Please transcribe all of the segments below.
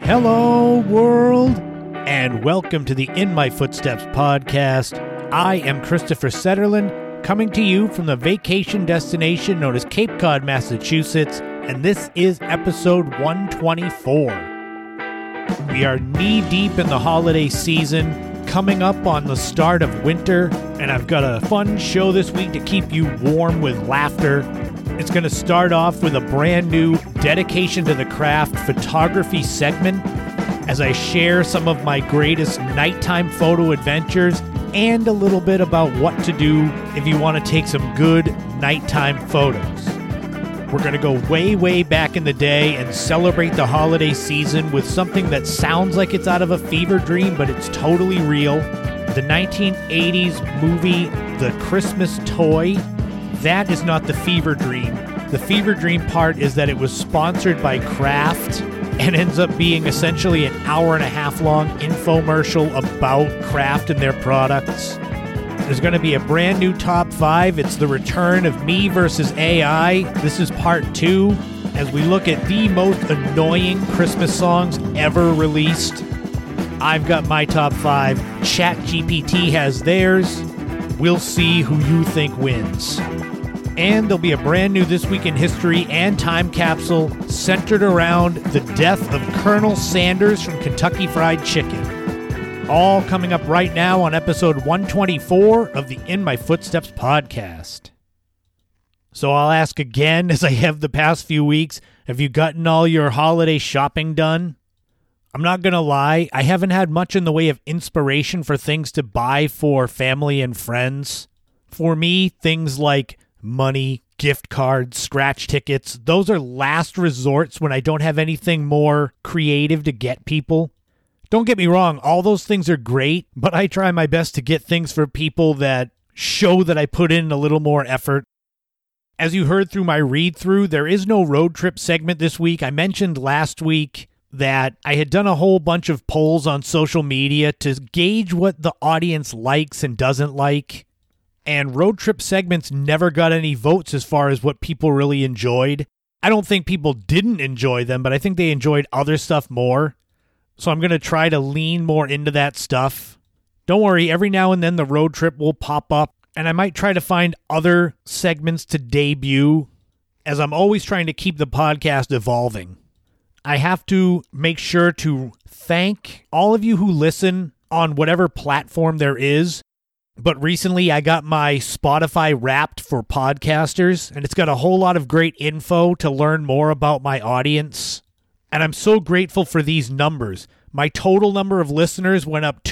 Hello, world, and welcome to the In My Footsteps podcast. I am Christopher Setterlund, coming to you from the vacation destination known as Cape Cod, Massachusetts, and this is episode 124. We are knee-deep in the holiday season, coming up on the start of winter, and I've got a fun show this week to keep you warm with laughter. It's going to start off with a brand new dedication to the craft photography segment as I share some of my greatest nighttime photo adventures and a little bit about what to do if you want to take some good nighttime photos. We're going to go way, way back in the day and celebrate the holiday season with something that sounds like it's out of a fever dream, but it's totally real. The 1980s movie, The Christmas Toy. That is not the fever dream. The fever dream part is that it was sponsored by Kraft and ends up being essentially an hour and a half long infomercial about Kraft and their products. There's going to be a brand new top 5. It's the return of me versus AI. This is part 2 as we look at the most annoying Christmas songs ever released. I've got my top 5. ChatGPT has theirs. We'll see who you think wins. And there'll be a brand new This Week in History and time capsule centered around the death of Colonel Sanders from Kentucky Fried Chicken. All coming up right now on episode 124 of the In My Footsteps podcast. So I'll ask again, as I have the past few weeks, have you gotten all your holiday shopping done? I'm not going to lie, I haven't had much in the way of inspiration for things to buy for family and friends. For me, things like money, gift cards, scratch tickets, those are last resorts when I don't have anything more creative to get people. Don't get me wrong, all those things are great, but I try my best to get things for people that show that I put in a little more effort. As you heard through my read-through, there is no road trip segment this week. I mentioned last week that I had done a whole bunch of polls on social media to gauge what the audience likes and doesn't like. And road trip segments never got any votes as far as what people really enjoyed. I don't think people didn't enjoy them, but I think they enjoyed other stuff more. So I'm going to try to lean more into that stuff. Don't worry, every now and then the road trip will pop up, and I might try to find other segments to debut, as I'm always trying to keep the podcast evolving. I have to make sure to thank all of you who listen on whatever platform there is. But recently I got my Spotify Wrapped for podcasters, and it's got a whole lot of great info to learn more about my audience. And I'm so grateful for these numbers. My total number of listeners went up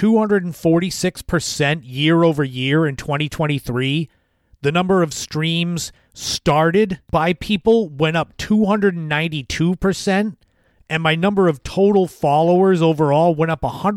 246% year over year in 2023. The number of streams started by people went up 292%. And my number of total followers overall went up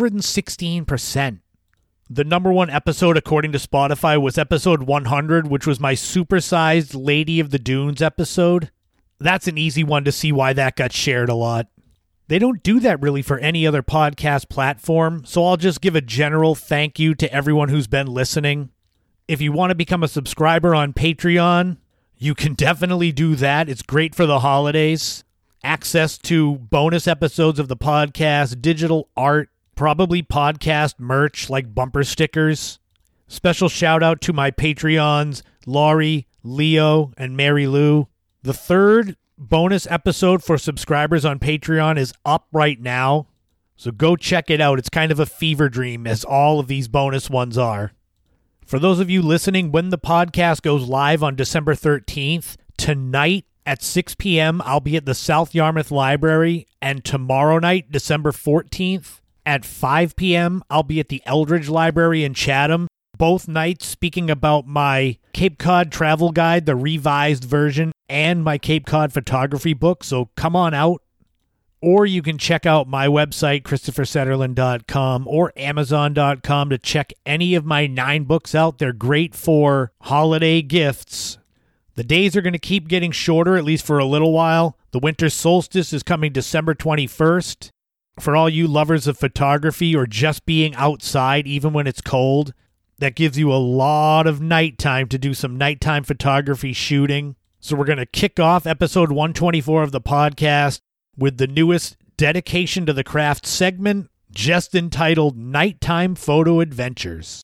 116%. The number one episode, according to Spotify, was episode 100, which was my supersized Lady of the Dunes episode. That's an easy one to see why that got shared a lot. They don't do that really for any other podcast platform, so I'll just give a general thank you to everyone who's been listening. If you want to become a subscriber on Patreon, you can definitely do that. It's great for the holidays. Access to bonus episodes of the podcast, digital art, probably podcast merch like bumper stickers. Special shout out to my Patreons, Laurie, Leo, and Mary Lou. The third bonus episode for subscribers on Patreon is up right now, so go check it out. It's kind of a fever dream, as all of these bonus ones are. For those of you listening, when the podcast goes live on December 13th, tonight at 6 p.m., I'll be at the South Yarmouth Library, and tomorrow night, December 14th, at 5 p.m., I'll be at the Eldridge Library in Chatham, both nights speaking about my Cape Cod travel guide, the revised version, and my Cape Cod photography book, so come on out. Or you can check out my website, ChristopherSetterlund.com, or Amazon.com to check any of my 9 books out. They're great for holiday gifts. The days are going to keep getting shorter, at least for a little while. The winter solstice is coming December 21st. For all you lovers of photography or just being outside even when it's cold, that gives you a lot of nighttime to do some nighttime photography shooting. So we're going to kick off episode 124 of the podcast with the newest dedication to the craft segment, just entitled Nighttime Photo Adventures.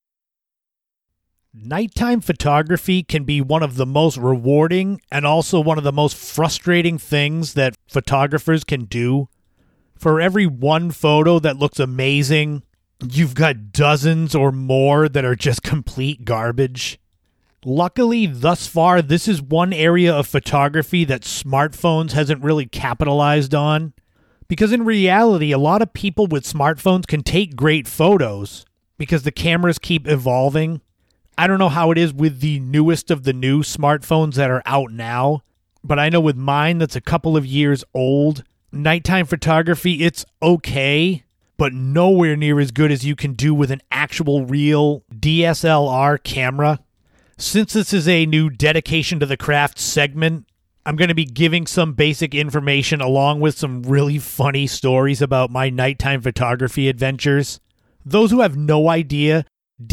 Nighttime photography can be one of the most rewarding and also one of the most frustrating things that photographers can do. For every one photo that looks amazing, you've got dozens or more that are just complete garbage. Luckily, thus far, this is one area of photography that smartphones hasn't really capitalized on. Because in reality, a lot of people with smartphones can take great photos because the cameras keep evolving. I don't know how it is with the newest of the new smartphones that are out now, but I know with mine that's a couple of years old, nighttime photography, it's okay, but nowhere near as good as you can do with an actual real DSLR camera. Since this is a new dedication to the craft segment, I'm going to be giving some basic information along with some really funny stories about my nighttime photography adventures. Those who have no idea,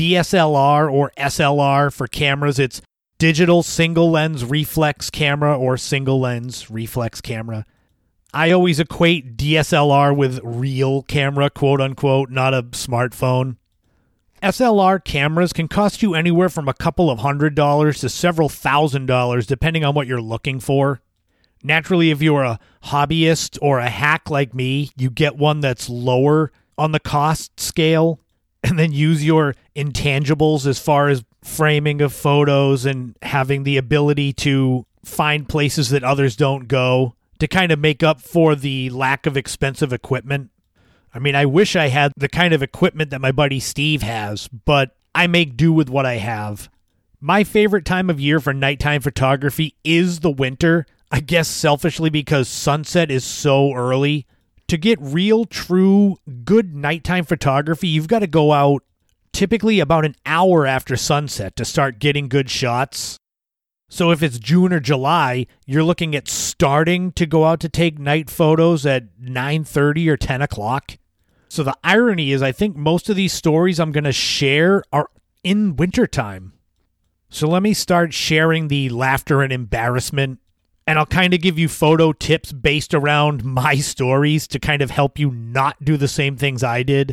DSLR or SLR for cameras, it's digital single lens reflex camera or single lens reflex camera. I always equate DSLR with real camera, quote unquote, not a smartphone. SLR cameras can cost you anywhere from a couple of $100s to several $1,000s depending on what you're looking for. Naturally, if you're a hobbyist or a hack like me, you get one that's lower on the cost scale and then use your intangibles as far as framing of photos and having the ability to find places that others don't go to kind of make up for the lack of expensive equipment. I mean, I wish I had the kind of equipment that my buddy Steve has, but I make do with what I have. My favorite time of year for nighttime photography is the winter, I guess selfishly because sunset is so early. To get real, true, good nighttime photography, you've got to go out typically about an hour after sunset to start getting good shots. So if it's June or July, you're looking at starting to go out to take night photos at 9:30 or 10 o'clock. So the irony is I think most of these stories I'm going to share are in wintertime. So let me start sharing the laughter and embarrassment, and I'll kind of give you photo tips based around my stories to kind of help you not do the same things I did.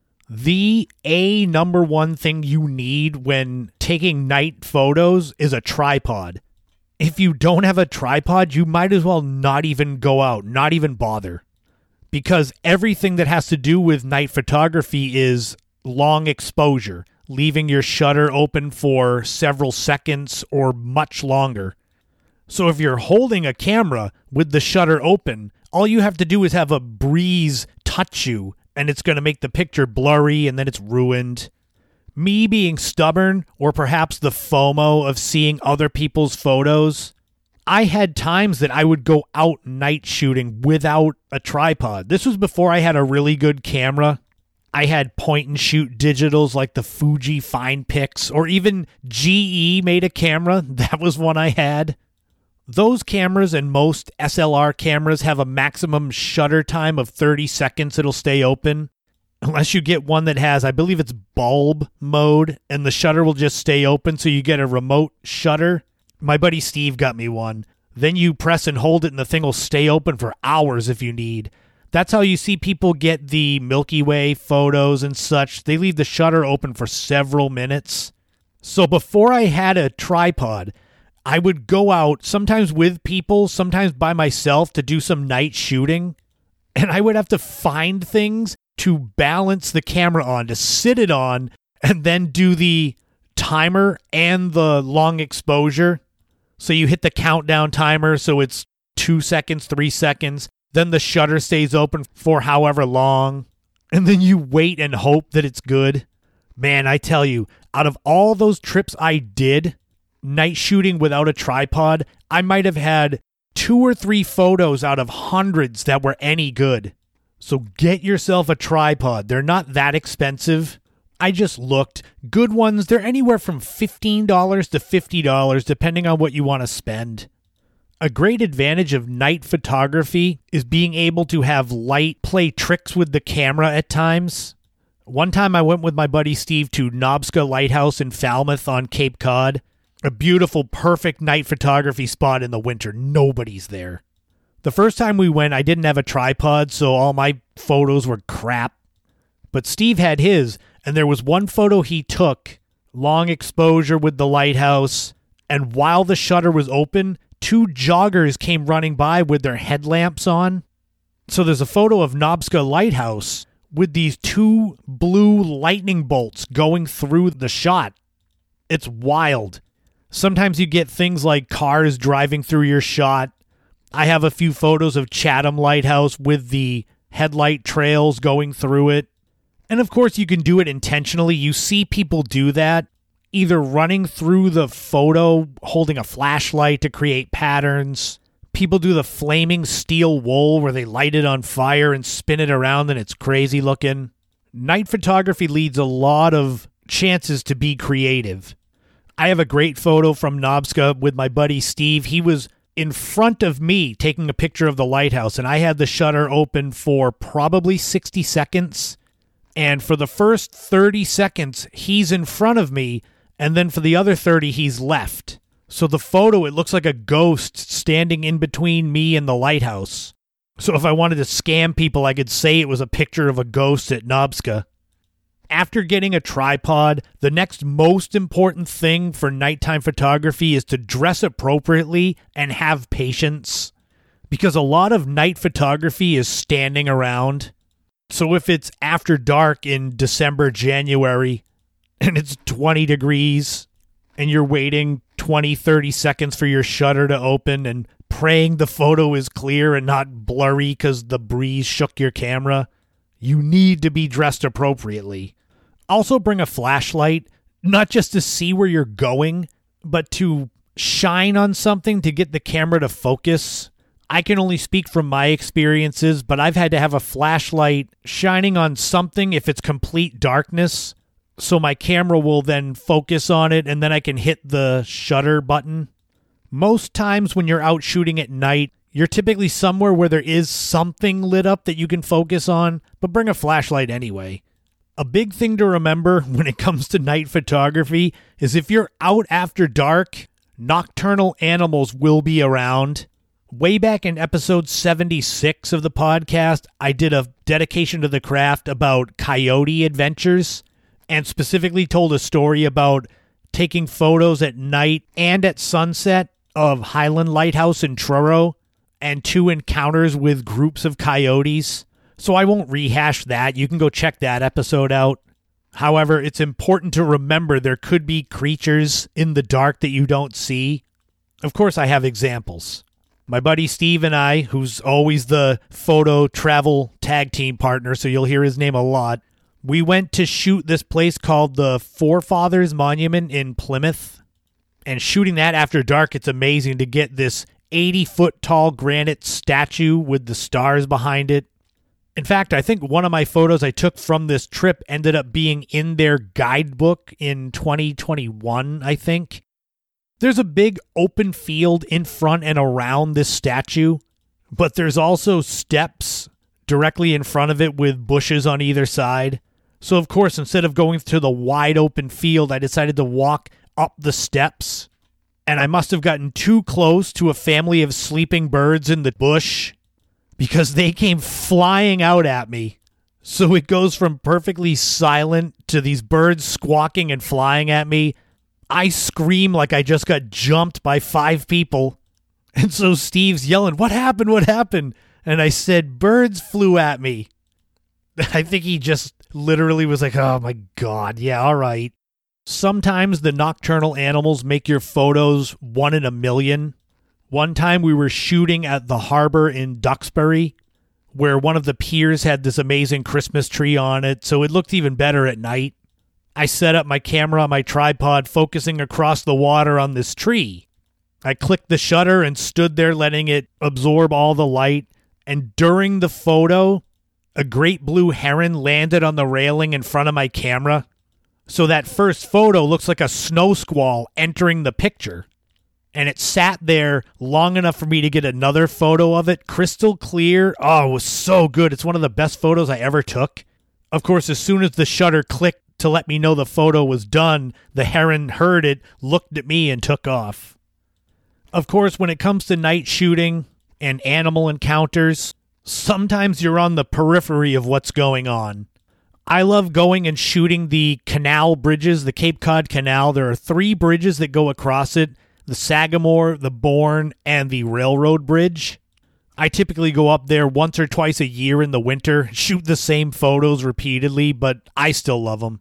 The number one thing you need when taking night photos is a tripod. If you don't have a tripod, you might as well not even go out, not even bother. Because everything that has to do with night photography is long exposure, leaving your shutter open for several seconds or much longer. So if you're holding a camera with the shutter open, all you have to do is have a breeze touch you, and it's going to make the picture blurry, and then it's ruined. Me being stubborn, or perhaps the FOMO of seeing other people's photos, I had times that I would go out night shooting without a tripod. This was before I had a really good camera. I had point-and-shoot digitals like the Fuji FinePix, or even GE made a camera. That was one I had. Those cameras and most SLR cameras have a maximum shutter time of 30 seconds it'll stay open. Unless you get one that has, I believe it's bulb mode, and the shutter will just stay open so you get a remote shutter. My buddy Steve got me one. Then you press and hold it and the thing will stay open for hours if you need. That's how you see people get the Milky Way photos and such. They leave the shutter open for several minutes. So before I had a tripod, I would go out, sometimes with people, sometimes by myself, to do some night shooting. And I would have to find things to balance the camera on, to sit it on, and then do the timer and the long exposure. So you hit the countdown timer, so it's 2 seconds, 3 seconds. Then the shutter stays open for however long. And then you wait and hope that it's good. Man, I tell you, out of all those trips I did, night shooting without a tripod, I might have had 2 or 3 photos out of hundreds that were any good. So get yourself a tripod. They're not that expensive. I just looked. Good ones, they're anywhere from $15 to $50, depending on what you want to spend. A great advantage of night photography is being able to have light play tricks with the camera at times. One time I went with my buddy Steve to Nobska Lighthouse in Falmouth on Cape Cod. A beautiful, perfect night photography spot in the winter. Nobody's there. The first time we went, I didn't have a tripod, so all my photos were crap. But Steve had his, and there was one photo he took, long exposure with the lighthouse, and while the shutter was open, 2 joggers came running by with their headlamps on. So there's a photo of Nobska Lighthouse with these 2 blue lightning bolts going through the shot. It's wild. Sometimes you get things like cars driving through your shot. I have a few photos of Chatham Lighthouse with the headlight trails going through it. And of course, you can do it intentionally. You see people do that, either running through the photo, holding a flashlight to create patterns. People do the flaming steel wool where they light it on fire and spin it around and it's crazy looking. Night photography leads a lot of chances to be creative. I have a great photo from Nobska with my buddy Steve. He was in front of me taking a picture of the lighthouse, and I had the shutter open for probably 60 seconds. And for the first 30 seconds, he's in front of me, and then for the other 30, he's left. So the photo, it looks like a ghost standing in between me and the lighthouse. So if I wanted to scam people, I could say it was a picture of a ghost at Nobska. After getting a tripod, the next most important thing for nighttime photography is to dress appropriately and have patience. Because a lot of night photography is standing around. So if it's after dark in December, January, and it's 20 degrees, and you're waiting 20, 30 seconds for your shutter to open and praying the photo is clear and not blurry because the breeze shook your camera, you need to be dressed appropriately. Also bring a flashlight, not just to see where you're going, but to shine on something to get the camera to focus. I can only speak from my experiences, but I've had to have a flashlight shining on something if it's complete darkness, so my camera will then focus on it and then I can hit the shutter button. Most times when you're out shooting at night, you're typically somewhere where there is something lit up that you can focus on, but bring a flashlight anyway. A big thing to remember when it comes to night photography is if you're out after dark, nocturnal animals will be around. Way back in episode 76 of the podcast, I did a dedication to the craft about coyote adventures and specifically told a story about taking photos at night and at sunset of Highland Lighthouse in Truro and 2 encounters with groups of coyotes. So I won't rehash that. You can go check that episode out. However, it's important to remember there could be creatures in the dark that you don't see. Of course, I have examples. My buddy Steve and I, who's always the photo travel tag team partner, so you'll hear his name a lot, we went to shoot this place called the Forefathers Monument in Plymouth. And shooting that after dark, it's amazing to get this 80-foot tall granite statue with the stars behind it. In fact, I think one of my photos I took from this trip ended up being in their guidebook in 2021, I think. There's a big open field in front and around this statue, but there's also steps directly in front of it with bushes on either side. So, of course, instead of going to the wide open field, I decided to walk up the steps. And I must have gotten too close to a family of sleeping birds in the bush, because they came flying out at me. So it goes from perfectly silent to these birds squawking and flying at me. I scream like I just got jumped by 5 people. And so Steve's yelling, "What happened? What happened?" And I said, "Birds flew at me." I think he just literally was like, "Oh my God, yeah, all right." Sometimes the nocturnal animals make your photos 1 in a million. One time we were shooting at the harbor in Duxbury, where one of the piers had this amazing Christmas tree on it, so it looked even better at night. I set up my camera on my tripod, focusing across the water on this tree. I clicked the shutter and stood there letting it absorb all the light, and during the photo, a great blue heron landed on the railing in front of my camera. So that first photo looks like a snow squall entering the picture. And it sat there long enough for me to get another photo of it, crystal clear. Oh, it was so good. It's one of the best photos I ever took. Of course, as soon as the shutter clicked to let me know the photo was done, the heron heard it, looked at me, and took off. Of course, when it comes to night shooting and animal encounters, sometimes you're on the periphery of what's going on. I love going and shooting the canal bridges, the Cape Cod Canal. There are 3 bridges that go across it, the Sagamore, the Bourne, and the Railroad Bridge. I typically go up there once or twice a year in the winter, shoot the same photos repeatedly, but I still love them.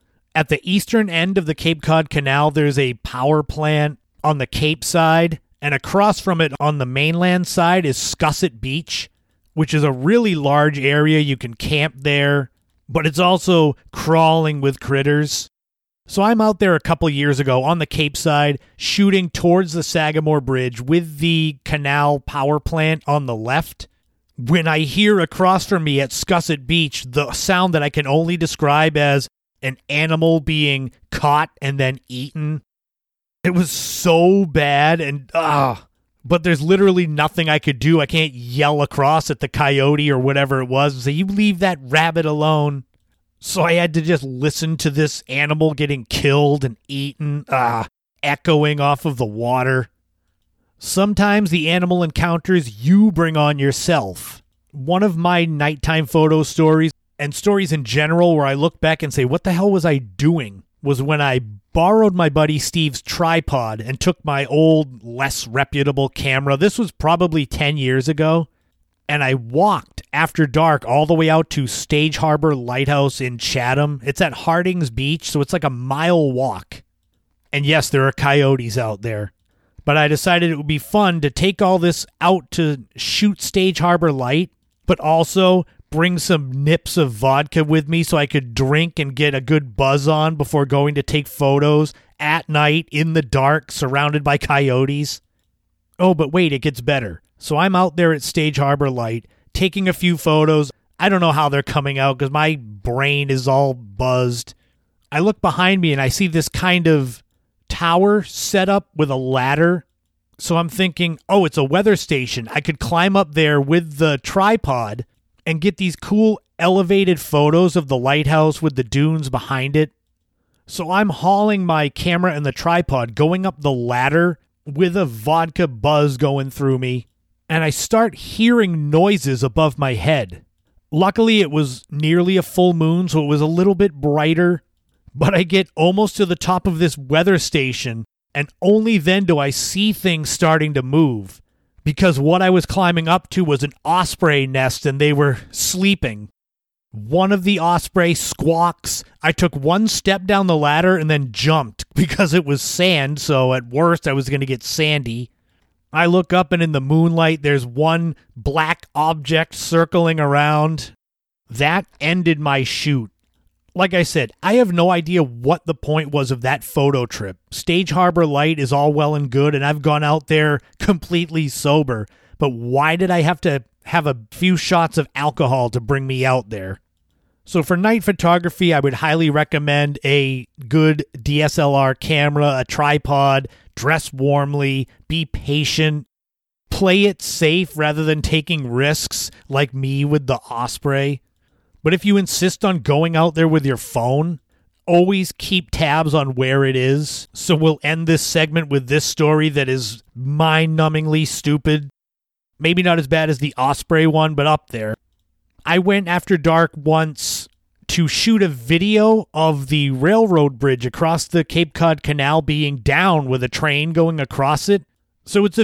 At the eastern end of the Cape Cod Canal, there's a power plant on the Cape side, and across from it on the mainland side is Scusset Beach, which is a really large area. You can camp there, but it's also crawling with critters. So I'm out there a couple years ago on the Cape side, shooting towards the Sagamore Bridge with the canal power plant on the left, when I hear across from me at Scusset Beach the sound that I can only describe as an animal being caught and then eaten. It was so bad, and but there's literally nothing I could do. I can't yell across at the coyote or whatever it was and say, "You leave that rabbit alone." So I had to just listen to this animal getting killed and eaten, echoing off of the water. Sometimes the animal encounters you bring on yourself. One of my nighttime photo stories, and stories in general where I look back and say, what the hell was I doing, was when I borrowed my buddy Steve's tripod and took my old, less reputable camera. This was probably 10 years ago. And I walked after dark all the way out to Stage Harbor Lighthouse in Chatham. It's at Hardings Beach, so it's like a mile walk. And yes, there are coyotes out there. But I decided it would be fun to take all this out to shoot Stage Harbor Light, but also bring some nips of vodka with me so I could drink and get a good buzz on before going to take photos at night in the dark surrounded by coyotes. Oh, but wait, it gets better. So I'm out there at Stage Harbor Light, taking a few photos. I don't know how they're coming out because my brain is all buzzed. I look behind me and I see this kind of tower set up with a ladder. So I'm thinking, oh, it's a weather station. I could climb up there with the tripod and get these cool elevated photos of the lighthouse with the dunes behind it. So I'm hauling my camera and the tripod, going up the ladder with a vodka buzz going through me. And I start hearing noises above my head. Luckily, it was nearly a full moon, so it was a little bit brighter. But I get almost to the top of this weather station, and only then do I see things starting to move. Because what I was climbing up to was an osprey nest, and they were sleeping. One of the osprey squawks. I took one step down the ladder and then jumped because it was sand, so at worst I was going to get sandy. I look up and in the moonlight, there's one black object circling around. That ended my shoot. Like I said, I have no idea what the point was of that photo trip. Stage Harbor Light is all well and good, and I've gone out there completely sober. But why did I have to have a few shots of alcohol to bring me out there? So for night photography, I would highly recommend a good DSLR camera, a tripod, dress warmly, be patient, play it safe rather than taking risks like me with the osprey. But if you insist on going out there with your phone, always keep tabs on where it is. So we'll end this segment with this story that is mind-numbingly stupid. Maybe not as bad as the osprey one, but up there. I went after dark once to shoot a video of the railroad bridge across the Cape Cod Canal being down with a train going across it. So it's a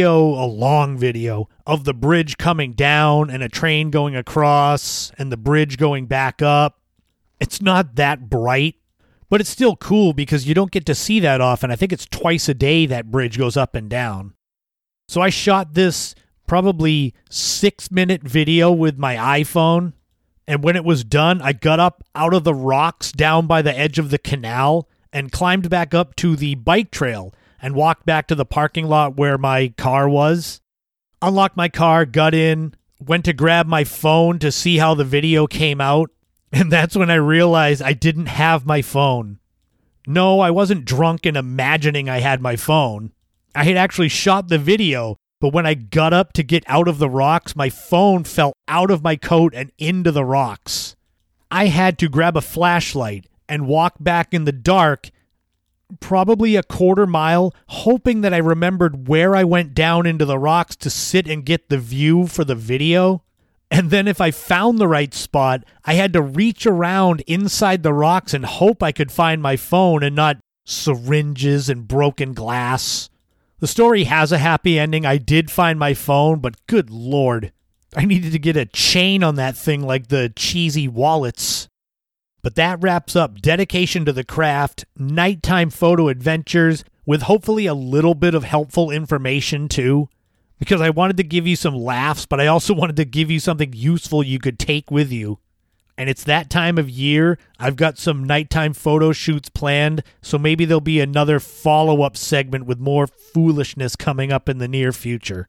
long video, of the bridge coming down and a train going across and the bridge going back up. It's not that bright, but it's still cool because you don't get to see that often. I think it's twice a day that bridge goes up and down. So I shot this probably 6-minute video with my iPhone. And when it was done, I got up out of the rocks down by the edge of the canal and climbed back up to the bike trail and walked back to the parking lot where my car was. Unlocked my car, got in, went to grab my phone to see how the video came out. And that's when I realized I didn't have my phone. No, I wasn't drunk and imagining I had my phone. I had actually shot the video. But when I got up to get out of the rocks, my phone fell out of my coat and into the rocks. I had to grab a flashlight and walk back in the dark probably a quarter mile, hoping that I remembered where I went down into the rocks to sit and get the view for the video. And then if I found the right spot, I had to reach around inside the rocks and hope I could find my phone and not syringes and broken glass. The story has a happy ending. I did find my phone, but good Lord, I needed to get a chain on that thing like the cheesy wallets. But that wraps up dedication to the craft, nighttime photo adventures with hopefully a little bit of helpful information too. Because I wanted to give you some laughs, but I also wanted to give you something useful you could take with you. And it's that time of year. I've got some nighttime photo shoots planned, so maybe there'll be another follow-up segment with more foolishness coming up in the near future.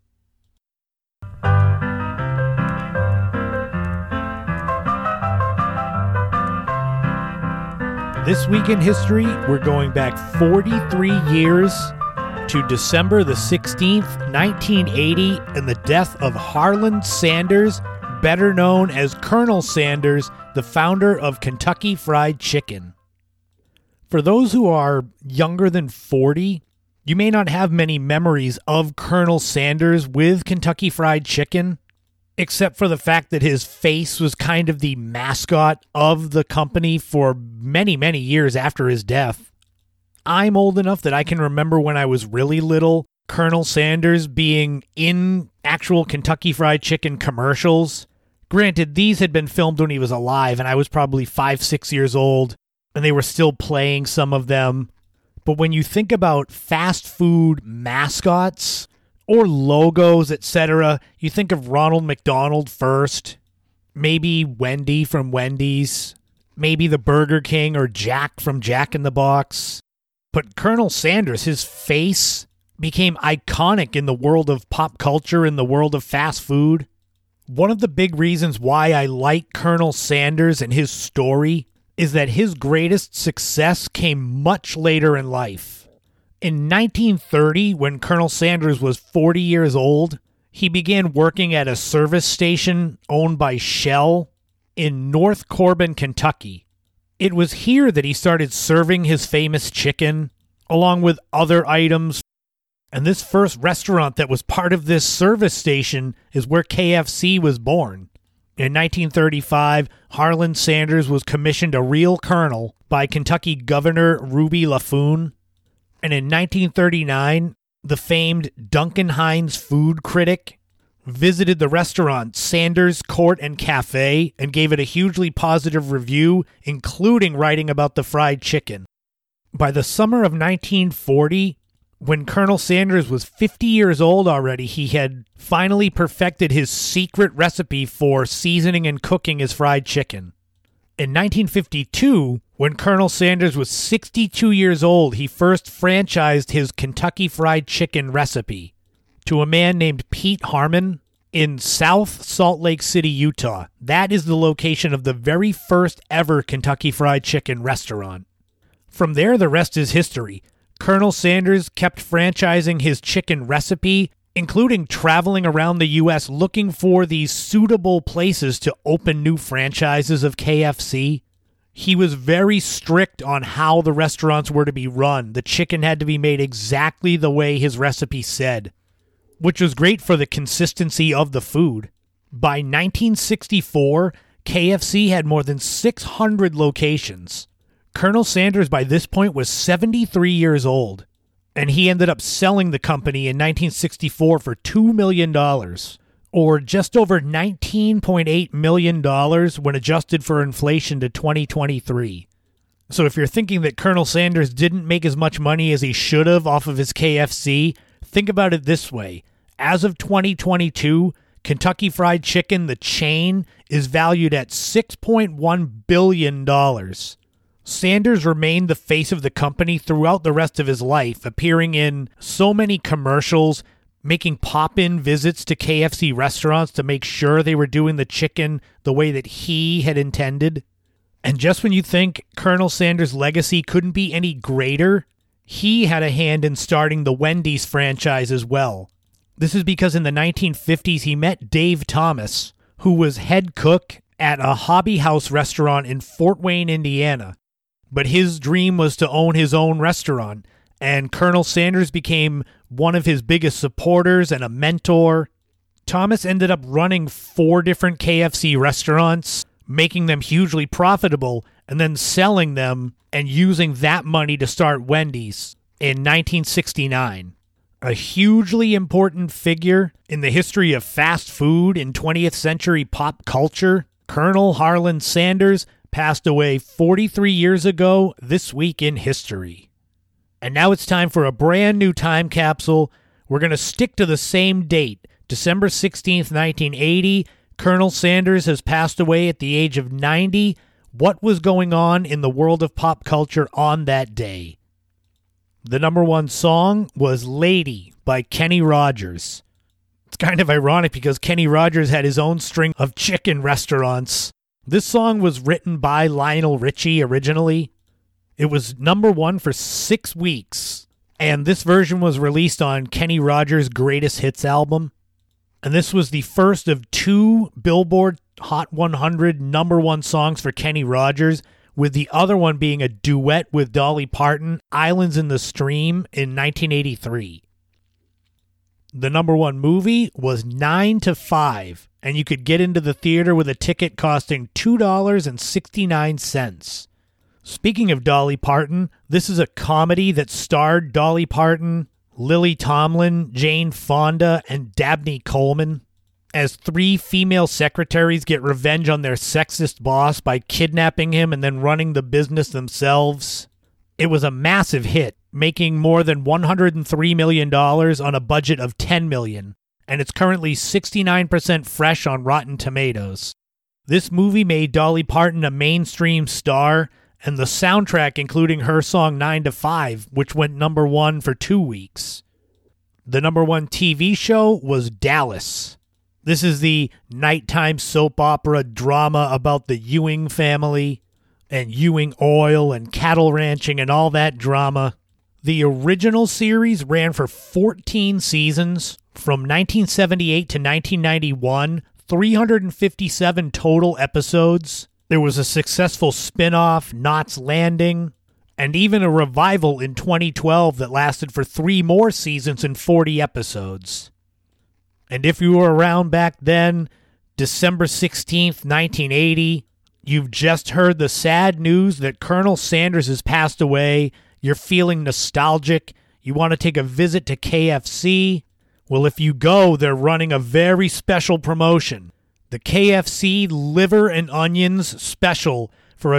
This week in history, we're going back 43 years to December the 16th, 1980, and the death of Harlan Sanders, better known as Colonel Sanders, the founder of Kentucky Fried Chicken. For those who are younger than 40, you may not have many memories of Colonel Sanders with Kentucky Fried Chicken, except for the fact that his face was kind of the mascot of the company for many, many years after his death. I'm old enough that I can remember when I was really little, Colonel Sanders being in actual Kentucky Fried Chicken commercials. Granted, these had been filmed when he was alive, and I was probably 5-6 years old, and they were still playing some of them. But when you think about fast food mascots or logos, etc., you think of Ronald McDonald first, maybe Wendy from Wendy's, maybe the Burger King or Jack from Jack in the Box. But Colonel Sanders, his face became iconic in the world of pop culture, in the world of fast food. One of the big reasons why I like Colonel Sanders and his story is that his greatest success came much later in life. In 1930, when Colonel Sanders was 40 years old, he began working at a service station owned by Shell in North Corbin, Kentucky. It was here that he started serving his famous chicken, along with other items. And this first restaurant that was part of this service station is where KFC was born. In 1935, Harlan Sanders was commissioned a real colonel by Kentucky Governor Ruby LaFoon. And in 1939, the famed Duncan Hines food critic visited the restaurant Sanders Court and Cafe and gave it a hugely positive review, including writing about the fried chicken. By the summer of 1940, when Colonel Sanders was 50 years old already, he had finally perfected his secret recipe for seasoning and cooking his fried chicken. In 1952, when Colonel Sanders was 62 years old, he first franchised his Kentucky Fried Chicken recipe to a man named Pete Harmon in South Salt Lake City, Utah. That is the location of the very first ever Kentucky Fried Chicken restaurant. From there, the rest is history. Colonel Sanders kept franchising his chicken recipe, including traveling around the U.S. looking for these suitable places to open new franchises of KFC. He was very strict on how the restaurants were to be run. The chicken had to be made exactly the way his recipe said, which was great for the consistency of the food. By 1964, KFC had more than 600 locations. Colonel Sanders by this point was 73 years old, and he ended up selling the company in 1964 for $2 million, or just over $19.8 million when adjusted for inflation to 2023. So if you're thinking that Colonel Sanders didn't make as much money as he should have off of his KFC, think about it this way. As of 2022, Kentucky Fried Chicken, the chain, is valued at $6.1 billion. Sanders remained the face of the company throughout the rest of his life, appearing in so many commercials, making pop-in visits to KFC restaurants to make sure they were doing the chicken the way that he had intended. And just when you think Colonel Sanders' legacy couldn't be any greater, he had a hand in starting the Wendy's franchise as well. This is because in the 1950s he met Dave Thomas, who was head cook at a Hobby House restaurant in Fort Wayne, Indiana. but his dream was to own his own restaurant, and Colonel Sanders became one of his biggest supporters and a mentor. Thomas ended up running 4 different KFC restaurants, making them hugely profitable, and then selling them and using that money to start Wendy's in 1969. A hugely important figure in the history of fast food in 20th century pop culture, Colonel Harlan Sanders passed away 43 years ago this week in history. And now it's time for a brand new time capsule. We're going to stick to the same date, December 16th, 1980. Colonel Sanders has passed away at the age of 90. What was going on in the world of pop culture on that day? The number 1 song was Lady by Kenny Rogers. It's kind of ironic because Kenny Rogers had his own string of chicken restaurants. This song was written by Lionel Richie originally. It was number 1 for 6 weeks, and this version was released on Kenny Rogers' Greatest Hits album. And this was the first of 2 Billboard Hot 100 number 1 songs for Kenny Rogers, with the other one being a duet with Dolly Parton, Islands in the Stream, in 1983. The number 1 movie was 9 to 5, and you could get into the theater with a ticket costing $2.69. Speaking of Dolly Parton, this is a comedy that starred Dolly Parton, Lily Tomlin, Jane Fonda, and Dabney Coleman as 3 female secretaries get revenge on their sexist boss by kidnapping him and then running the business themselves. It was a massive hit, making more than $103 million on a budget of $10 million, and it's currently 69% fresh on Rotten Tomatoes. This movie made Dolly Parton a mainstream star, and the soundtrack including her song 9 to 5, which went number 1 for 2 weeks. The number 1 TV show was Dallas. This is the nighttime soap opera drama about the Ewing family and Ewing oil and cattle ranching and all that drama. The original series ran for 14 seasons from 1978 to 1991, 357 total episodes. There was a successful spin-off, Knots Landing, and even a revival in 2012 that lasted for 3 more seasons and 40 episodes. And if you were around back then, December 16th, 1980, you've just heard the sad news that Colonel Sanders has passed away. You're feeling nostalgic. You want to take a visit to KFC. Well, if you go, they're running a very special promotion. The KFC Liver and Onions Special for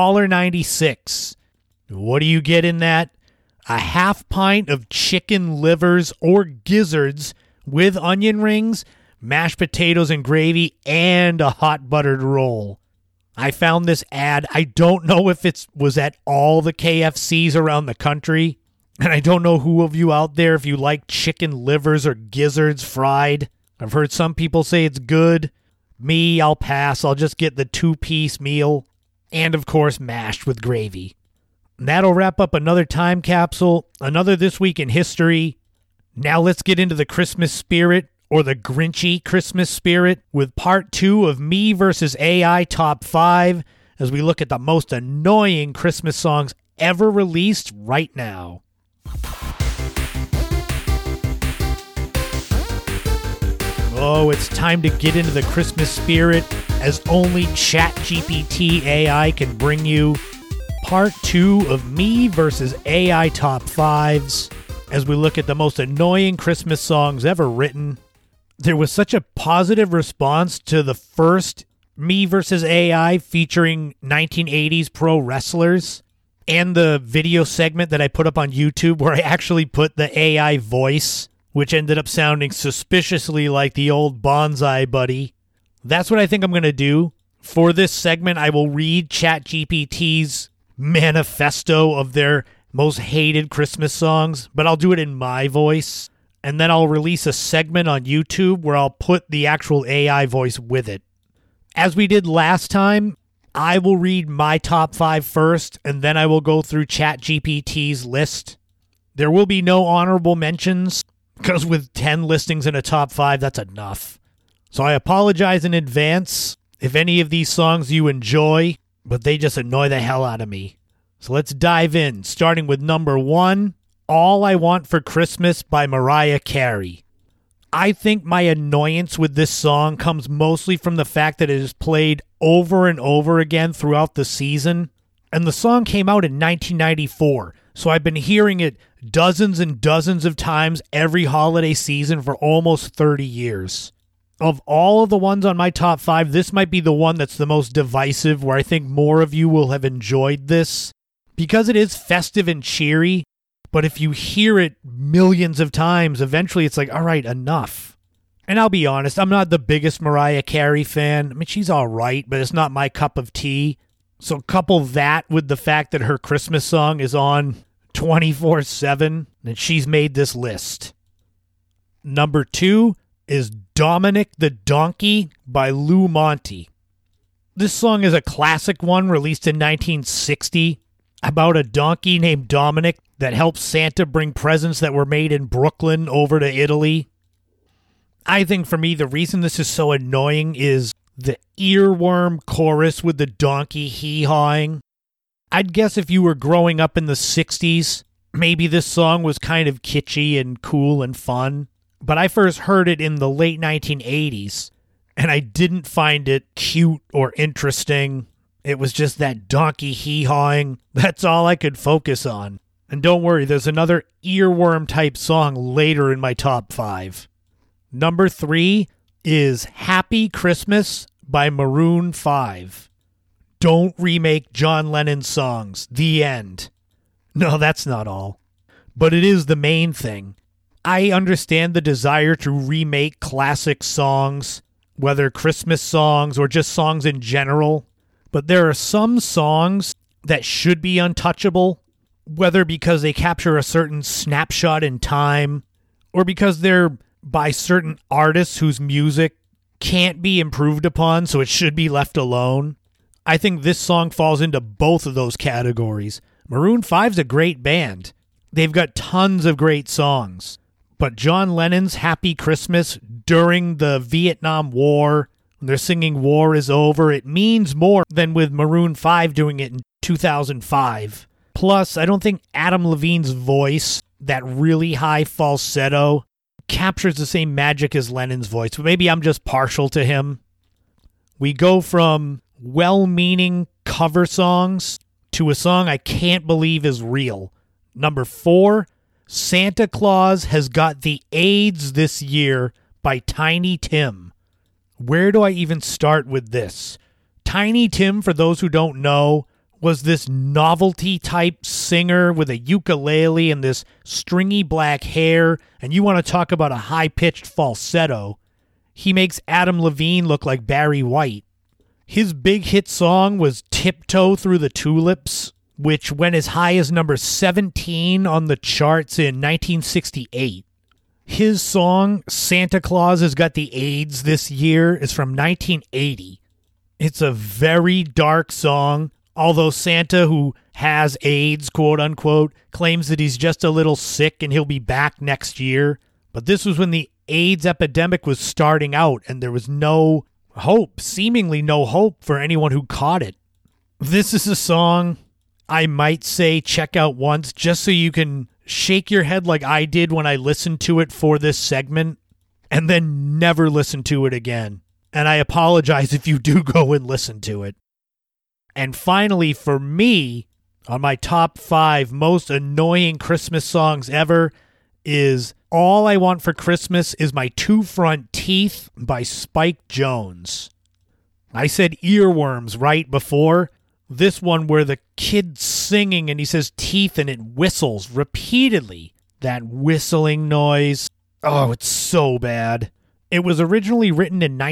$1.96. What do you get in that? A half pint of chicken livers or gizzards with onion rings, mashed potatoes and gravy, and a hot buttered roll. I found this ad. I don't know if it was at all the KFCs around the country, and I don't know who of you out there if you like chicken livers or gizzards fried. I've heard some people say it's good. Me, I'll pass. I'll just get the 2-piece meal, and of course mashed with gravy. And that'll wrap up another time capsule, another This Week in History. Now let's get into the Christmas spirit, or the Grinchy Christmas spirit, with part 2 of Me vs. AI Top 5, as we look at the most annoying Christmas songs ever released right now. Oh, it's time to get into the Christmas spirit, as only ChatGPT AI can bring you. Part 2 of Me vs. AI Top 5s, as we look at the most annoying Christmas songs ever written. There was such a positive response to the first Me vs. AI featuring 1980s pro wrestlers, and the video segment that I put up on YouTube where I actually put the AI voice, which ended up sounding suspiciously like the old Bonsai Buddy. That's what I think I'm going to do. For this segment, I will read ChatGPT's manifesto of their most hated Christmas songs, but I'll do it in my voice. And then I'll release a segment on YouTube where I'll put the actual AI voice with it. As we did last time, I will read my top 5 first, and then I will go through ChatGPT's list. There will be no honorable mentions, because with 10 listings in a top 5, that's enough. So I apologize in advance if any of these songs you enjoy, but they just annoy the hell out of me. So let's dive in, starting with number 1, All I Want for Christmas by Mariah Carey. I think my annoyance with this song comes mostly from the fact that it is played over and over again throughout the season. And the song came out in 1994, so I've been hearing it dozens and dozens of times every holiday season for almost 30 years. Of all of the ones on my top 5, this might be the one that's the most divisive, where I think more of you will have enjoyed this. Because it is festive and cheery, but if you hear it millions of times, eventually it's like, all right, enough. And I'll be honest, I'm not the biggest Mariah Carey fan. I mean, she's all right, but it's not my cup of tea. So couple that with the fact that her Christmas song is on 24/7, and she's made this list. Number 2 is Dominic the Donkey by Lou Monte. This song is a classic one released in 1960 about a donkey named Dominic that helps Santa bring presents that were made in Brooklyn over to Italy. I think for me, the reason this is so annoying is the earworm chorus with the donkey hee-hawing. I'd guess if you were growing up in the 60s, maybe this song was kind of kitschy and cool and fun. But I first heard it in the late 1980s, and I didn't find it cute or interesting. It was just that donkey hee-hawing. That's all I could focus on. And don't worry, there's another earworm-type song later in my top 5. Number 3 is Happy Christmas by Maroon 5. Don't remake John Lennon's songs. The end. No, that's not all. But it is the main thing. I understand the desire to remake classic songs, whether Christmas songs or just songs in general. But there are some songs that should be untouchable, whether because they capture a certain snapshot in time or because they're by certain artists whose music can't be improved upon, so it should be left alone. I think this song falls into both of those categories. Maroon 5's a great band. They've got tons of great songs. But John Lennon's Happy Christmas during the Vietnam War, when they're singing War is Over, it means more than with Maroon 5 doing it in 2005. Plus, I don't think Adam Levine's voice, that really high falsetto, captures the same magic as Lennon's voice. But maybe I'm just partial to him. We go from well-meaning cover songs to a song I can't believe is real. Number 4, Santa Claus Has Got the AIDS This Year by Tiny Tim. Where do I even start with this? Tiny Tim, for those who don't know, was this novelty-type singer with a ukulele and this stringy black hair, and you want to talk about a high-pitched falsetto. He makes Adam Levine look like Barry White. His big hit song was Tiptoe Through the Tulips, which went as high as number 17 on the charts in 1968. His song, Santa Claus Has Got the AIDS This Year, is from 1980. It's a very dark song, although Santa, who has AIDS, quote-unquote, claims that he's just a little sick and he'll be back next year. But this was when the AIDS epidemic was starting out, and there was no hope, seemingly no hope for anyone who caught it. This is a song I might say check out once, just so you can shake your head like I did when I listened to it for this segment, and then never listen to it again. And I apologize if you do go and listen to it. And finally, for me, on my top 5 most annoying Christmas songs ever is All I Want for Christmas Is My Two Front Teeth by Spike Jones. I said earworms right before. This one where the kid's singing and he says teeth and it whistles repeatedly. That whistling noise. Oh, it's so bad. It was originally written in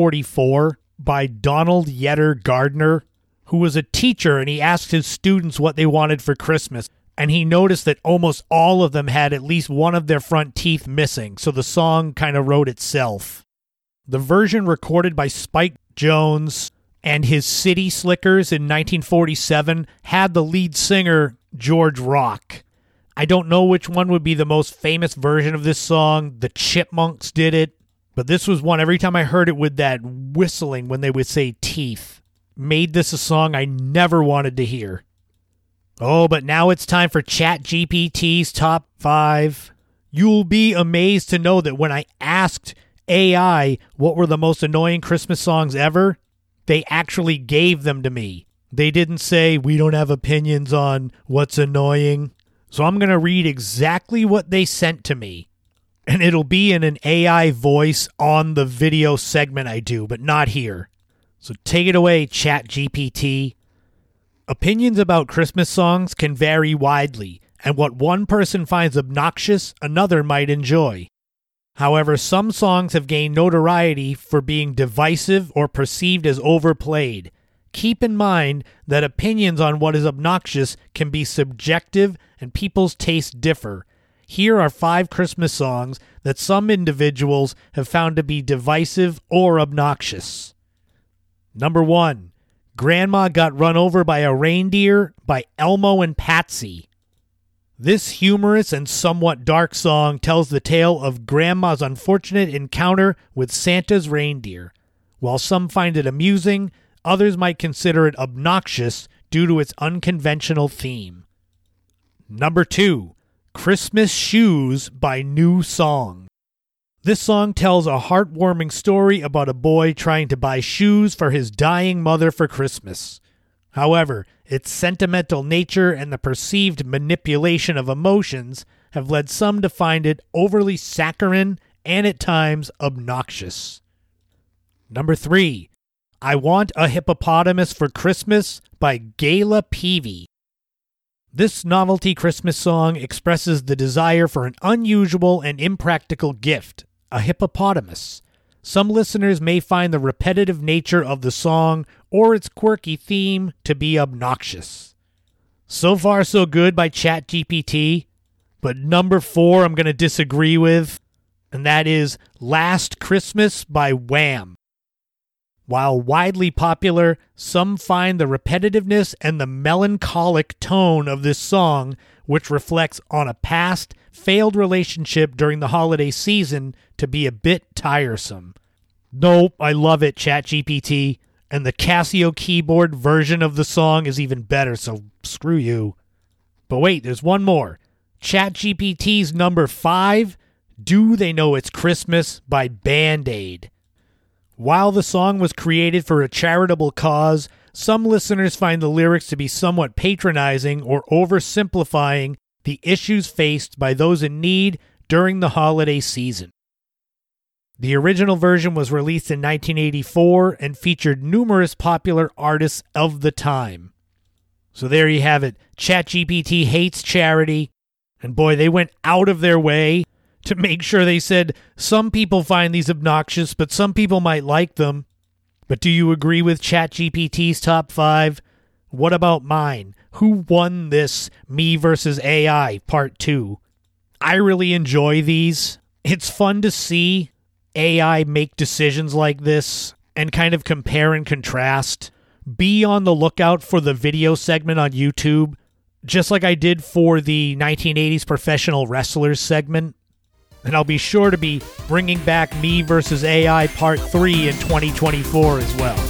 1944 by Donald Yetter Gardner, who was a teacher, and he asked his students what they wanted for Christmas. And he noticed that almost all of them had at least one of their front teeth missing, so the song kind of wrote itself. The version recorded by Spike Jones and his City Slickers in 1947 had the lead singer George Rock. I don't know which one would be the most famous version of this song. The Chipmunks did it, but this was one every time I heard it with that whistling when they would say teeth. Made this a song I never wanted to hear. Oh, but now it's time for ChatGPT's top 5. You'll be amazed to know that when I asked AI what were the most annoying Christmas songs ever, they actually gave them to me. They didn't say, we don't have opinions on what's annoying. So I'm going to read exactly what they sent to me. And it'll be in an AI voice on the video segment I do, but not here. So take it away, ChatGPT. Opinions about Christmas songs can vary widely, and what one person finds obnoxious, another might enjoy. However, some songs have gained notoriety for being divisive or perceived as overplayed. Keep in mind that opinions on what is obnoxious can be subjective and people's tastes differ. Here are 5 Christmas songs that some individuals have found to be divisive or obnoxious. Number 1. Grandma Got Run Over by a Reindeer by Elmo and Patsy. This humorous and somewhat dark song tells the tale of Grandma's unfortunate encounter with Santa's reindeer. While some find it amusing, others might consider it obnoxious due to its unconventional theme. Number 2. Christmas Shoes by New Song. This song tells a heartwarming story about a boy trying to buy shoes for his dying mother for Christmas. However, its sentimental nature and the perceived manipulation of emotions have led some to find it overly saccharine and at times obnoxious. Number 3. I Want a Hippopotamus for Christmas by Gayla Peavy. This novelty Christmas song expresses the desire for an unusual and impractical gift, a hippopotamus. Some listeners may find the repetitive nature of the song or its quirky theme to be obnoxious. So far, so good by ChatGPT, but number 4 I'm going to disagree with, and that is Last Christmas by Wham. While widely popular, some find the repetitiveness and the melancholic tone of this song, which reflects on a past, failed relationship during the holiday season, to be a bit tiresome. Nope, I love it, ChatGPT, and the Casio keyboard version of the song is even better, so screw you. But wait, there's one more. ChatGPT's number 5, Do They Know It's Christmas by Band-Aid. While the song was created for a charitable cause, some listeners find the lyrics to be somewhat patronizing or oversimplifying the issues faced by those in need during the holiday season. The original version was released in 1984 and featured numerous popular artists of the time. So there you have it. ChatGPT hates charity, and boy, they went out of their way to make sure they said some people find these obnoxious, but some people might like them. But do you agree with ChatGPT's top 5? What about mine? Who won this Me versus AI Part 2? I really enjoy these. It's fun to see AI make decisions like this and kind of compare and contrast. Be on the lookout for the video segment on YouTube, just like I did for the 1980s professional wrestlers segment. And I'll be sure to be bringing back Me versus AI Part 3 in 2024 as well.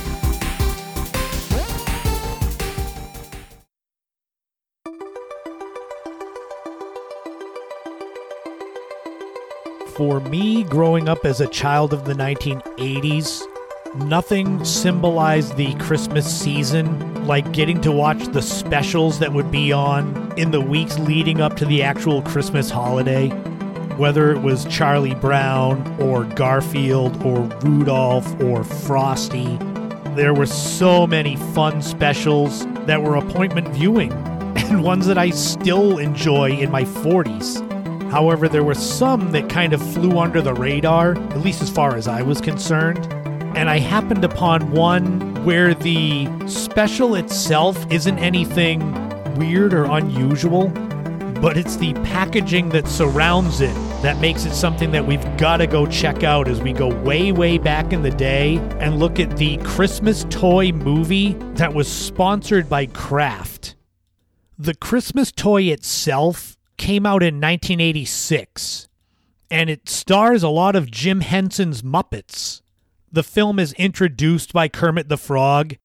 For me, growing up as a child of the 1980s, nothing symbolized the Christmas season like getting to watch the specials that would be on in the weeks leading up to the actual Christmas holiday. Whether it was Charlie Brown or Garfield or Rudolph or Frosty, there were so many fun specials that were appointment viewing and ones that I still enjoy in my 40s. However, there were some that kind of flew under the radar, at least as far as I was concerned. And I happened upon one where the special itself isn't anything weird or unusual, but it's the packaging that surrounds it that makes it something that we've got to go check out as we go way, way back in the day and look at the Christmas toy movie that was sponsored by Kraft. The Christmas toy itself came out in 1986, and it stars a lot of Jim Henson's Muppets. The film is introduced by Kermit the Frog,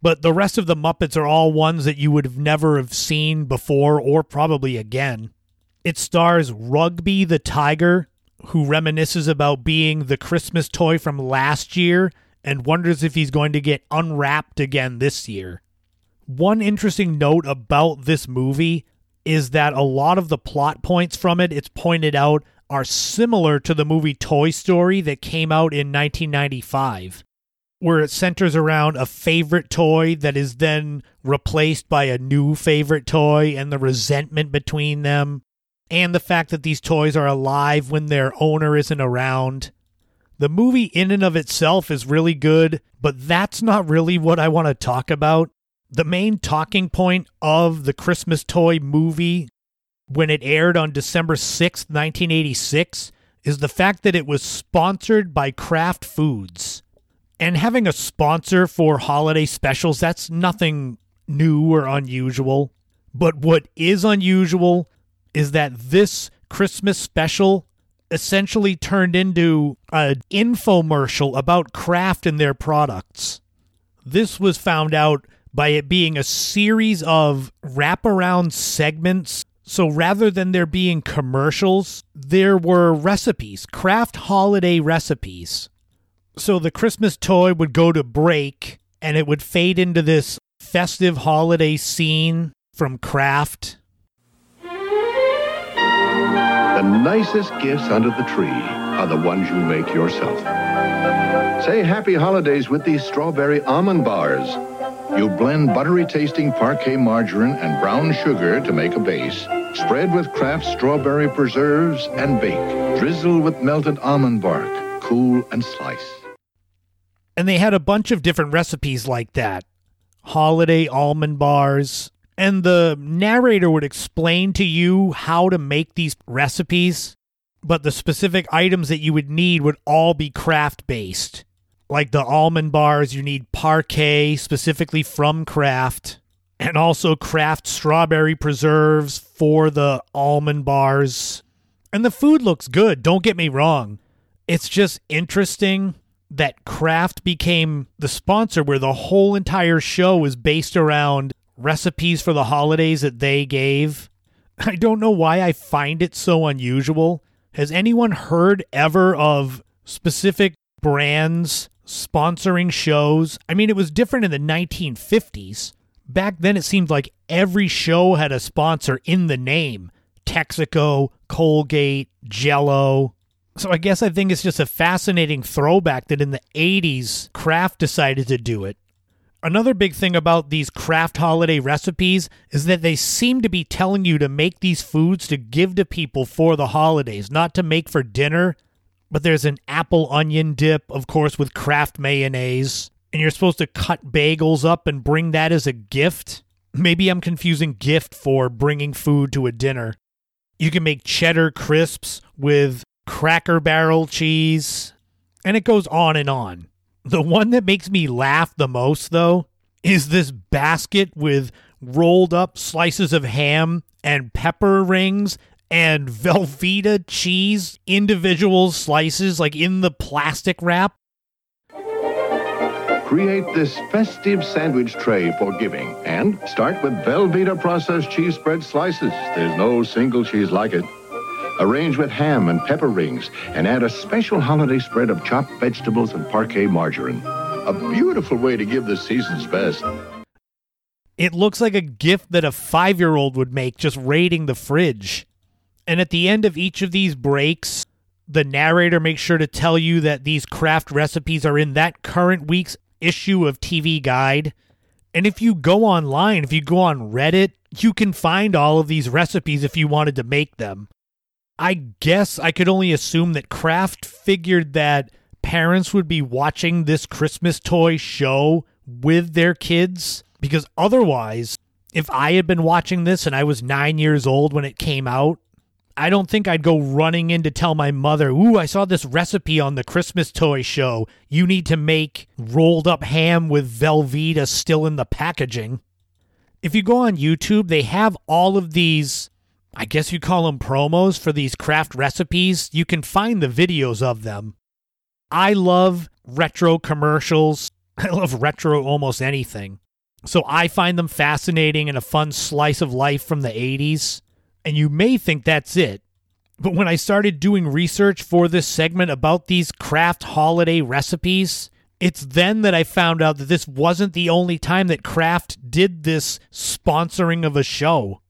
But the rest of the Muppets are all ones that you would have never have seen before or probably again. It stars Rugby the Tiger, who reminisces about being the Christmas toy from last year and wonders if he's going to get unwrapped again this year. One interesting note about this movie is that a lot of the plot points from it, it's pointed out, are similar to the movie Toy Story that came out in 1995, where it centers around a favorite toy that is then replaced by a new favorite toy and the resentment between them, and the fact that these toys are alive when their owner isn't around. The movie in and of itself is really good, but that's not really what I want to talk about. The main talking point of the Christmas Toy movie, when it aired on December 6th, 1986, is the fact that it was sponsored by Kraft Foods. And having a sponsor for holiday specials, that's nothing new or unusual. But what is unusual is that this Christmas special essentially turned into an infomercial about Kraft and their products. This was found out by it being a series of wraparound segments. So rather than there being commercials, there were recipes, Kraft holiday recipes. So the Christmas toy would go to break, and it would fade into this festive holiday scene from Kraft. The nicest gifts under the tree are the ones you make yourself. Say happy holidays with these strawberry almond bars. You blend buttery-tasting parquet margarine and brown sugar to make a base. Spread with Kraft strawberry preserves and bake. Drizzle with melted almond bark. Cool and slice. And they had a bunch of different recipes like that. Holiday almond bars. And the narrator would explain to you how to make these recipes, but the specific items that you would need would all be Kraft-based. Like the almond bars, you need parquet, specifically from Kraft, and also Kraft strawberry preserves for the almond bars. And the food looks good, don't get me wrong. It's just interesting that Kraft became the sponsor where the whole entire show is based around recipes for the holidays that they gave. I don't know why I find it so unusual. Has anyone heard ever of specific brands sponsoring shows? I mean, it was different in the 1950s. Back then, it seemed like every show had a sponsor in the name. Texaco, Colgate, Jell-O. So I guess I think it's just a fascinating throwback that in the 80s, Kraft decided to do it. Another big thing about these Kraft holiday recipes is that they seem to be telling you to make these foods to give to people for the holidays, not to make for dinner. But there's an apple onion dip, of course, with Kraft mayonnaise. And you're supposed to cut bagels up and bring that as a gift. Maybe I'm confusing gift for bringing food to a dinner. You can make cheddar crisps with Cracker Barrel cheese. And it goes on and on. The one that makes me laugh the most, though, is this basket with rolled up slices of ham and pepper rings and Velveeta cheese, individual slices, like in the plastic wrap. Create this festive sandwich tray for giving and start with Velveeta processed cheese spread slices. There's no single cheese like it. Arrange with ham and pepper rings and add a special holiday spread of chopped vegetables and parquet margarine. A beautiful way to give the season's best. It looks like a gift that a 5-year-old would make just raiding the fridge. And at the end of each of these breaks, the narrator makes sure to tell you that these Kraft recipes are in that current week's issue of TV Guide. And if you go online, if you go on Reddit, you can find all of these recipes if you wanted to make them. I guess I could only assume that Kraft figured that parents would be watching this Christmas toy show with their kids, because otherwise, if I had been watching this and I was 9 years old when it came out, I don't think I'd go running in to tell my mother, ooh, I saw this recipe on the Christmas toy show. You need to make rolled up ham with Velveeta still in the packaging. If you go on YouTube, they have all of these, I guess you call them promos for these Kraft recipes. You can find the videos of them. I love retro commercials. I love retro almost anything. So I find them fascinating and a fun slice of life from the 80s. And you may think that's it. But when I started doing research for this segment about these Kraft holiday recipes, it's then that I found out that this wasn't the only time that Kraft did this sponsoring of a show.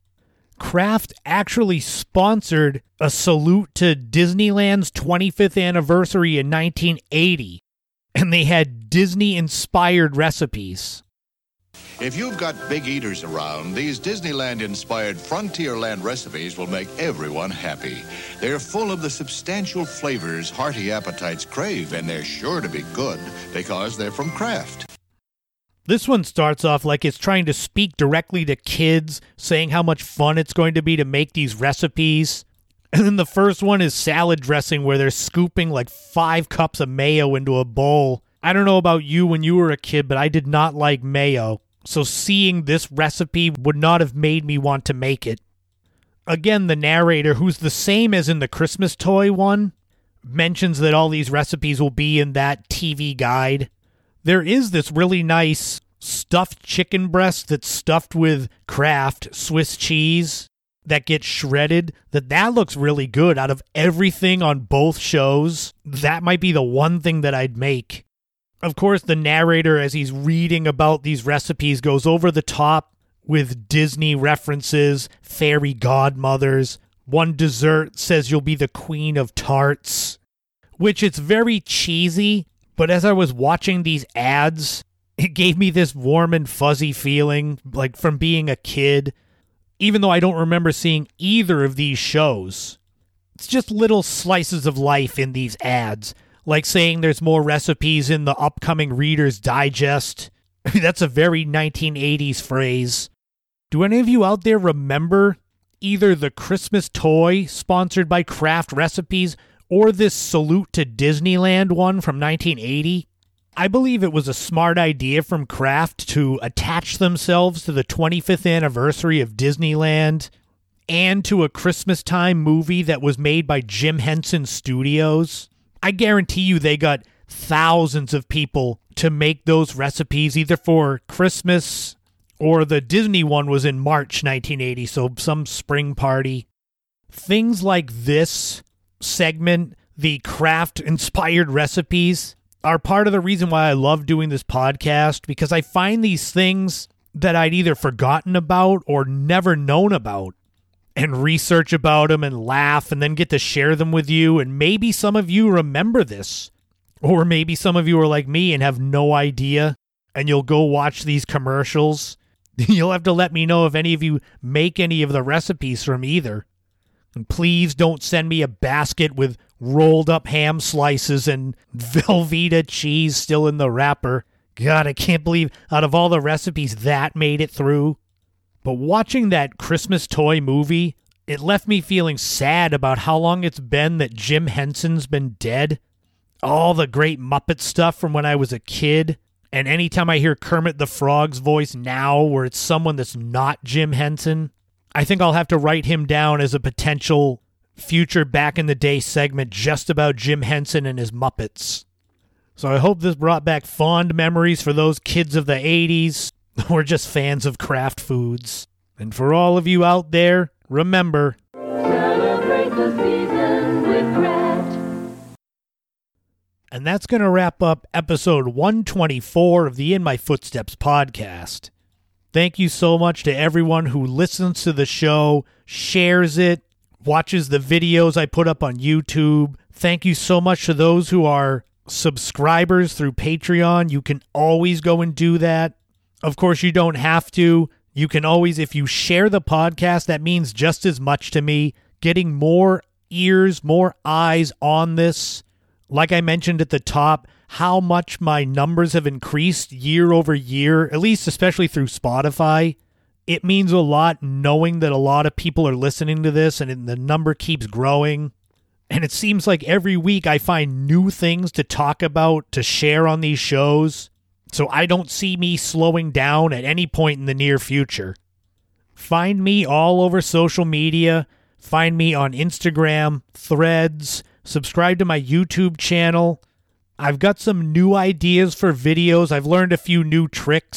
Kraft actually sponsored a salute to Disneyland's 25th anniversary in 1980, and they had Disney-inspired recipes. If you've got big eaters around, these Disneyland-inspired Frontierland recipes will make everyone happy. They're full of the substantial flavors hearty appetites crave, and they're sure to be good because they're from Kraft. This one starts off like it's trying to speak directly to kids, saying how much fun it's going to be to make these recipes. And then the first one is salad dressing, where they're scooping like 5 cups of mayo into a bowl. I don't know about you when you were a kid, but I did not like mayo. So seeing this recipe would not have made me want to make it. Again, the narrator, who's the same as in the Christmas toy one, mentions that all these recipes will be in that TV guide. There is this really nice stuffed chicken breast that's stuffed with Kraft Swiss cheese that gets shredded. That looks really good. Out of everything on both shows, that might be the one thing that I'd make. Of course, the narrator, as he's reading about these recipes, goes over the top with Disney references, fairy godmothers. One dessert says you'll be the queen of tarts, which it's very cheesy, but as I was watching these ads, it gave me this warm and fuzzy feeling, like from being a kid, even though I don't remember seeing either of these shows. It's just little slices of life in these ads. Like saying there's more recipes in the upcoming Reader's Digest. That's a very 1980s phrase. Do any of you out there remember either the Christmas toy sponsored by Kraft Recipes or this Salute to Disneyland one from 1980? I believe it was a smart idea from Kraft to attach themselves to the 25th anniversary of Disneyland and to a Christmas time movie that was made by Jim Henson Studios. I guarantee you they got thousands of people to make those recipes either for Christmas or the Disney one was in March 1980, so some spring party. Things like this segment, the Kraft-inspired recipes, are part of the reason why I love doing this podcast, because I find these things that I'd either forgotten about or never known about, and research about them and laugh and then get to share them with you. And maybe some of you remember this, or maybe some of you are like me and have no idea, and you'll go watch these commercials. You'll have to let me know if any of you make any of the recipes from either. And please don't send me a basket with rolled up ham slices and Velveeta cheese still in the wrapper. God, I can't believe out of all the recipes that made it through. But watching that Christmas toy movie, it left me feeling sad about how long it's been that Jim Henson's been dead. All the great Muppet stuff from when I was a kid. And anytime I hear Kermit the Frog's voice now, where it's someone that's not Jim Henson, I think I'll have to write him down as a potential future Back in the Day segment just about Jim Henson and his Muppets. So I hope this brought back fond memories for those kids of the 80s. We're just fans of Kraft foods. And for all of you out there, remember, celebrate the season with Kraft. And that's going to wrap up episode 124 of the In My Footsteps podcast. Thank you so much to everyone who listens to the show, shares it, watches the videos I put up on YouTube. Thank you so much to those who are subscribers through Patreon. You can always go and do that. Of course, you don't have to. You can always, if you share the podcast, that means just as much to me. Getting more ears, more eyes on this. Like I mentioned at the top, how much my numbers have increased year over year, at least especially through Spotify. It means a lot knowing that a lot of people are listening to this and the number keeps growing. And it seems like every week I find new things to talk about, to share on these shows. So I don't see me slowing down at any point in the near future. Find me all over social media. Find me on Instagram, Threads. Subscribe to my YouTube channel. I've got some new ideas for videos. I've learned a few new tricks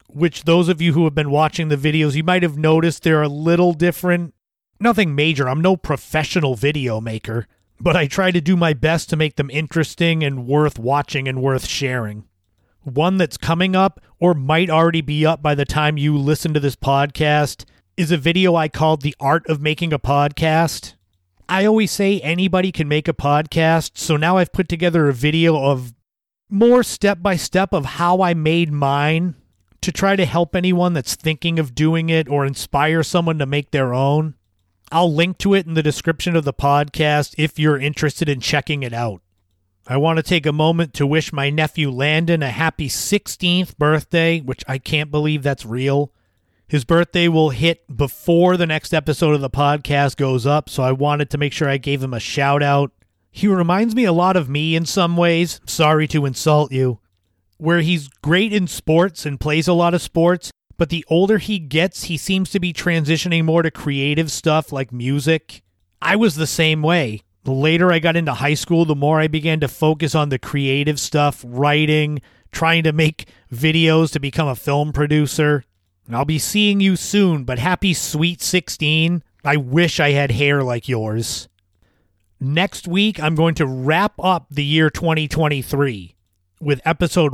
which those of you who have been watching the videos, you might have noticed they're a little different. Nothing major. I'm no professional video maker, but I try to do my best to make them interesting and worth watching and worth sharing. One that's coming up, or might already be up by the time you listen to this podcast, is a video I called The Art of Making a Podcast. I always say anybody can make a podcast, so now I've put together a video of more step-by-step of how I made mine to try to help anyone that's thinking of doing it or inspire someone to make their own. I'll link to it in the description of the podcast if you're interested in checking it out. I want to take a moment to wish my nephew Landon a happy 16th birthday, which I can't believe that's real. His birthday will hit before the next episode of the podcast goes up, so I wanted to make sure I gave him a shout out. He reminds me a lot of me in some ways, sorry to insult you, where he's great in sports and plays a lot of sports, but the older he gets, he seems to be transitioning more to creative stuff like music. I was the same way. The later I got into high school, the more I began to focus on the creative stuff, writing, trying to make videos to become a film producer. I'll be seeing you soon, but happy sweet 16. I wish I had hair like yours. Next week, I'm going to wrap up the year 2023 with episode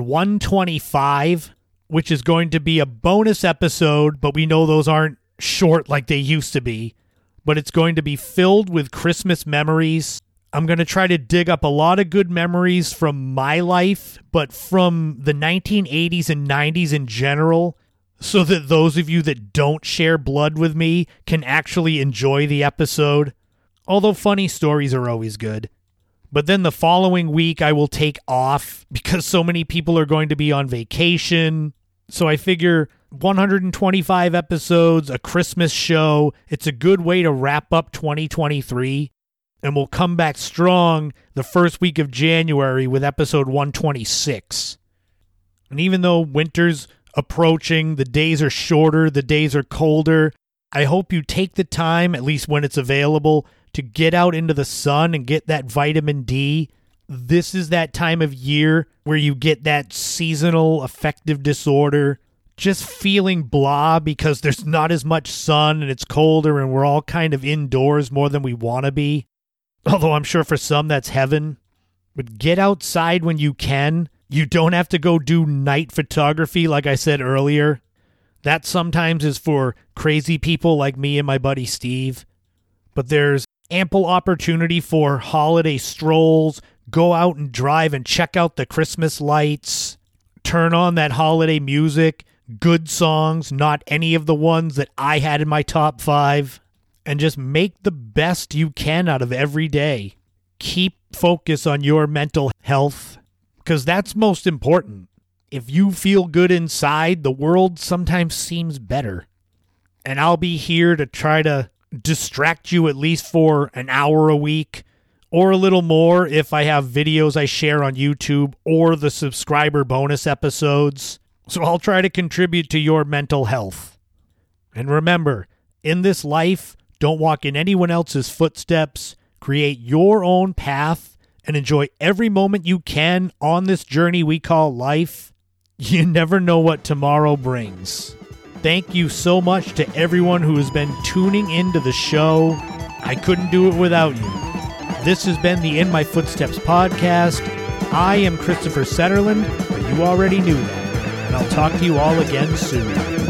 125, which is going to be a bonus episode, but we know those aren't short like they used to be. But it's going to be filled with Christmas memories. I'm going to try to dig up a lot of good memories from my life, but from the 1980s and 90s in general, so that those of you that don't share blood with me can actually enjoy the episode. Although funny stories are always good. But then the following week I will take off because so many people are going to be on vacation. So I figure 125 episodes, a Christmas show. It's a good way to wrap up 2023. And we'll come back strong the first week of January with episode 126. And even though winter's approaching, the days are shorter, the days are colder, I hope you take the time, at least when it's available, to get out into the sun and get that vitamin D. This is that time of year where you get that seasonal affective disorder, just feeling blah because there's not as much sun and it's colder and we're all kind of indoors more than we want to be. Although I'm sure for some that's heaven. But get outside when you can. You don't have to go do night photography like I said earlier. That sometimes is for crazy people like me and my buddy Steve. But there's ample opportunity for holiday strolls. Go out and drive and check out the Christmas lights. Turn on that holiday music. Good songs, not any of the ones that I had in my top 5. And just make the best you can out of every day. Keep focus on your mental health, because that's most important. If you feel good inside, the world sometimes seems better. And I'll be here to try to distract you at least for an hour a week, or a little more if I have videos I share on YouTube or the subscriber bonus episodes. So I'll try to contribute to your mental health. And remember, in this life, don't walk in anyone else's footsteps. Create your own path and enjoy every moment you can on this journey we call life. You never know what tomorrow brings. Thank you so much to everyone who has been tuning into the show. I couldn't do it without you. This has been the In My Footsteps podcast. I am Christopher Setterlund, but you already knew that. And I'll talk to you all again soon.